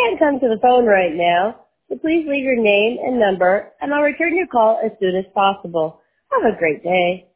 can't come to the phone right now, so please leave your name and number, and I'll return your call as soon as possible. Have a great day.